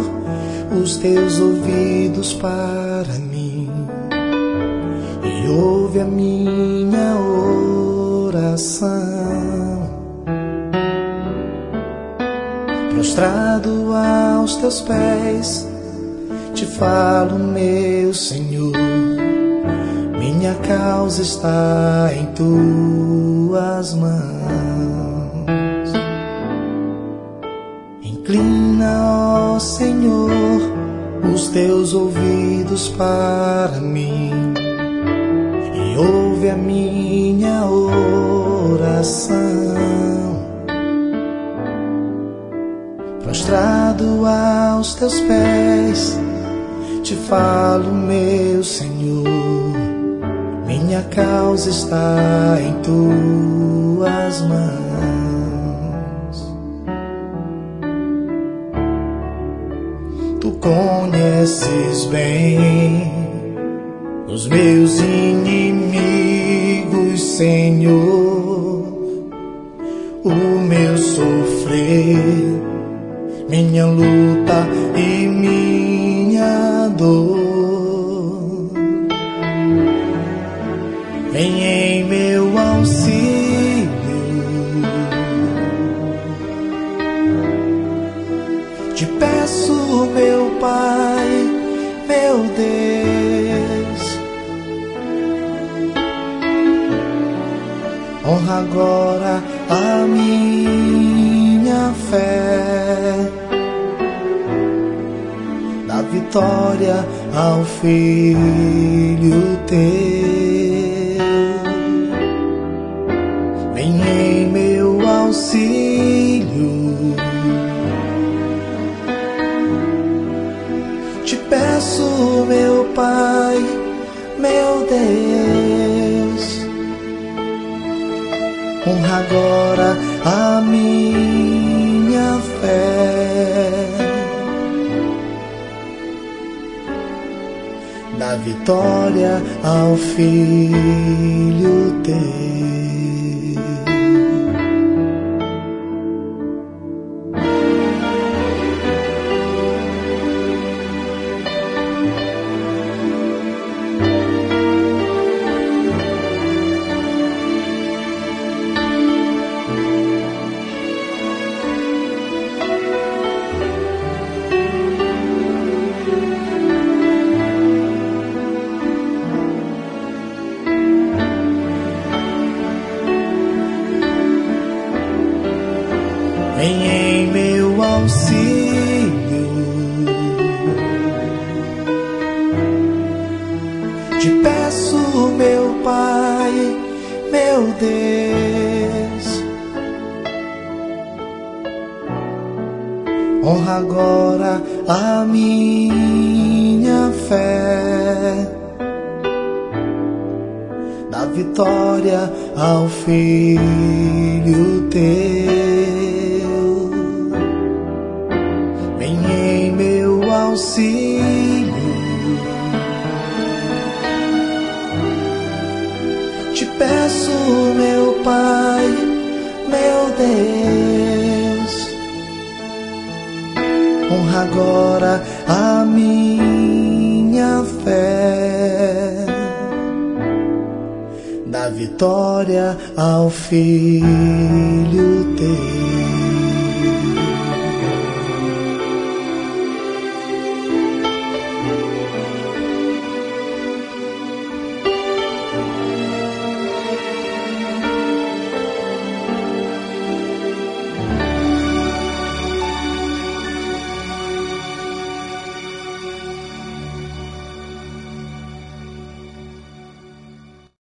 os teus ouvidos para mim e ouve a minha oração. Prostrado aos teus pés, te falo, meu Senhor, minha causa está em tuas mãos. Inclina, ó Senhor, os teus ouvidos para mim e ouve a minha oração. Prostrado aos teus pés, te falo, meu Senhor, minha causa está em tuas mãos. Tu conheces bem os meus inimigos, Senhor, o meu sofrer, minha luta e minha dor. Vem em meu auxílio, te peço, meu Pai, meu Deus, honra agora a minha fé, dá vitória ao Filho teu. Vem em meu auxílio, te peço, meu Pai, meu Deus, honra agora a minha fé, dá vitória ao Filho teu. Vem em meu auxílio, te peço, meu Pai, meu Deus, honra agora a minha fé, dá vitória ao Filho teu. Auxílio, te peço, meu Pai, meu Deus, honra agora a minha fé, dá vitória ao Filho